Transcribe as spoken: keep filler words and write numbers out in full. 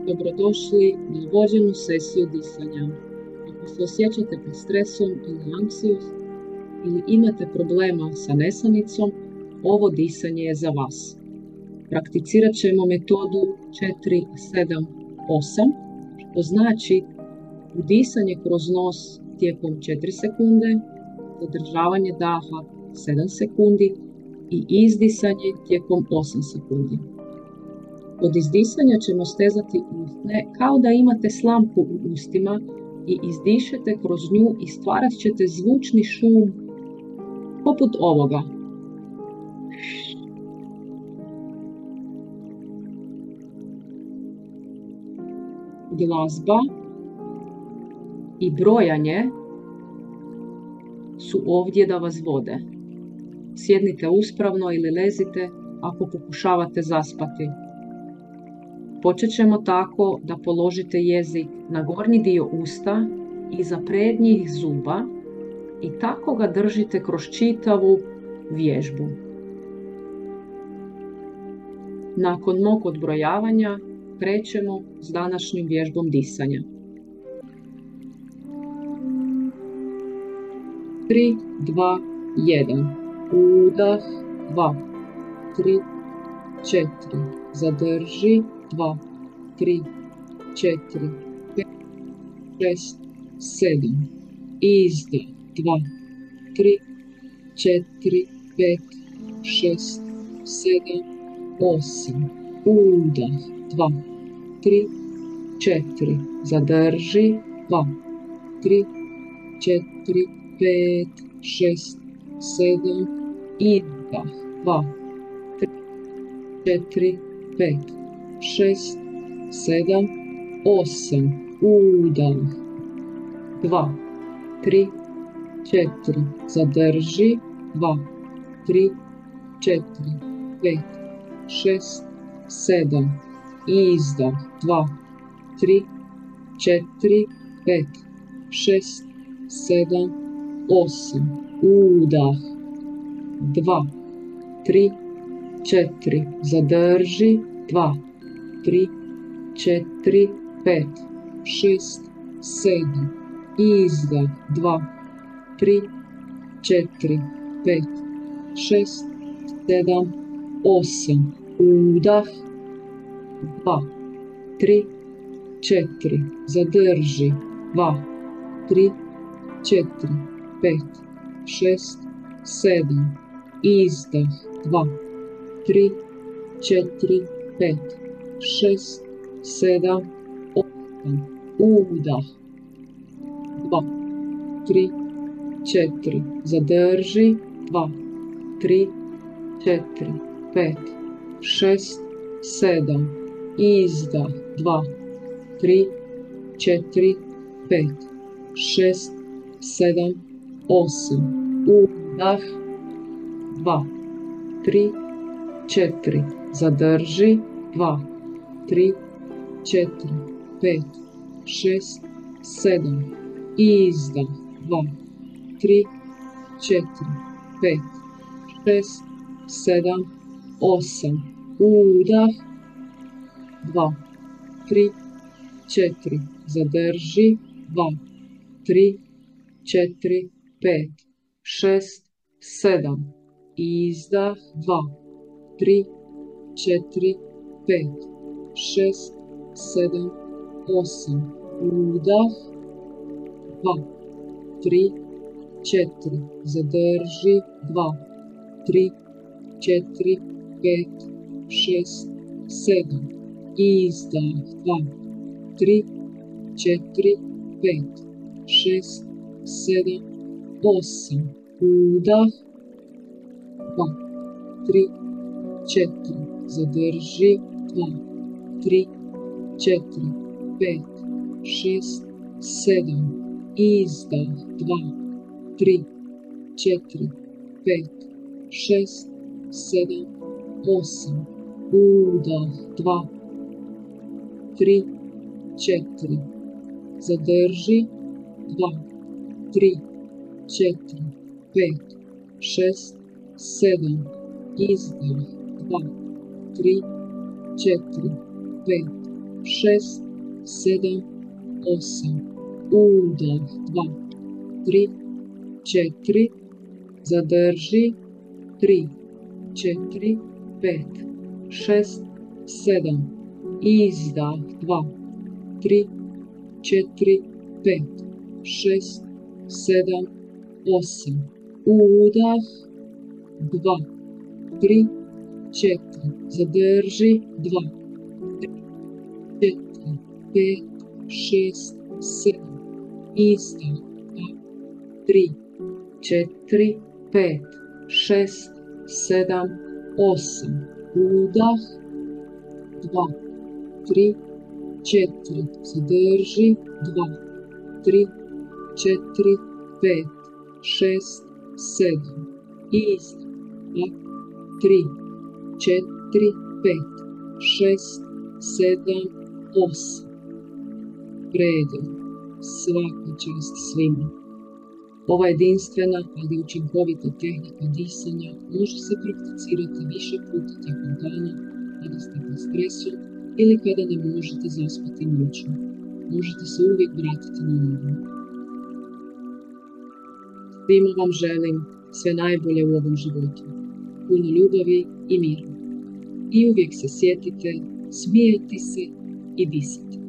Dobrodošli na vođenu sesiju disanja. Ako se osjećate pod stresom ili anksiozom ili imate problema sa nesanicom, ovo disanje je za vas. Prakticirat ćemo metodu četiri sedam osam, što znači udisanje kroz nos tijekom četiri sekunde, zadržavanje daha sedam sekundi i izdisanje tijekom osam sekundi. Od izdisanja ćemo stezati usne kao da imate slamku u ustima i izdišete kroz nju i stvarat ćete zvučni šum poput ovoga. Glazba i brojanje su ovdje da vas vode. Sjednite uspravno ili lezite ako pokušavate zaspati. Počet ćemo tako da položite jezik na gornji dio usta iza prednjih zuba i tako ga držite kroz čitavu vježbu. Nakon mog odbrojavanja krećemo s današnjom vježbom disanja. tri, dva, jedan. Udah, dva, tri, četiri. Zadrži, dva, tri, četiri, pet, šest, sedam. Izdah, dva, tri, četiri, pet, šest, sedam, osam. Udah, dva, tri, četiri. Zadrži, dva, tri, četiri, pet, šest, sedam. Izdah, dva, tri, četiri, pet, šest, sedam, osam. Udah, dva, tri, četiri. Zadrži, dva, tri, četiri, pet, šest, sedam. Izdah, dva, tri, četiri, pet, šest, sedam, osam. Udah, dva, tri, četiri. Zadrži, dva, tri, četiri, pet, šest, sedam. Izdah, dva, tri, četiri, pet, šest, sedam, osam. Udah, dva, tri, četiri. Zadrži, dva, tri, četiri, pet, šest, sedam. Izdah, dva, tri, četiri, pet, šest, sedam, osam. Udah, dva, tri, četiri. Zadrži, dva, tri, četiri, pet, šest, sedam. Izdah, dva, tri, četiri, pet, šest, sedam, osam. Udah, dva, tri, četiri. Zadrži, dva, tri, četiri, pet, šest, sedam. Izdah, dva, tri, četiri, pet, šest, sedam, osam. Udah, dva, tri, četiri. Zadrži, dva, tri, četiri, pet, šest, sedam. Izdah, dva, tri, četiri, pet, šest, sedam, osam. Udah, dva, tri, četiri. Zadrži, dva, tri, četiri, pet, šest, sedam. Izdah, dva, tri, četiri, pet, šest, sedam, osam. Udah, dva, tri, četiri. Zadrži, dva, tri, četiri, pet, šest, sedam. Izdah, dva, tri, četiri, pet, šest, sedam, osam. Udah, dva, tri, četiri. Zadrži, dva, tri, četiri, pet, šest, sedam. Izdah, dva, tri, četiri, pet, šest, sedam, osam. Udah, dva, tri, četiri, zadrži, tri, četiri, pet, šest, sedam, izdah, dva, tri, četiri, pet, šest, sedam, osam. Udah, dva, tri, četiri, zadrži, dva, tri, četiri, pet, šest, sedam, izdah, dva, tri, četiri, pet, šest, sedam, osam. Udah, dva, tri, četiri, zadrži, dva, tri, četiri, pet, šest, sedam, izdah, dva, tri, četiri, pet, šest, sedam, osam. Predjel. Svaka čast svima. Ova jedinstvena, ali učinkovita tehnika disanja može se prakticirati više puta tijekom dana kada ste pod stresom ili kada ne možete zaspati noću. Možete se uvijek vratiti na ovo. Svima vam želim sve najbolje u ovom životu. Puno ljubavi i mira. I uvijek se sjetite smijati se i disati.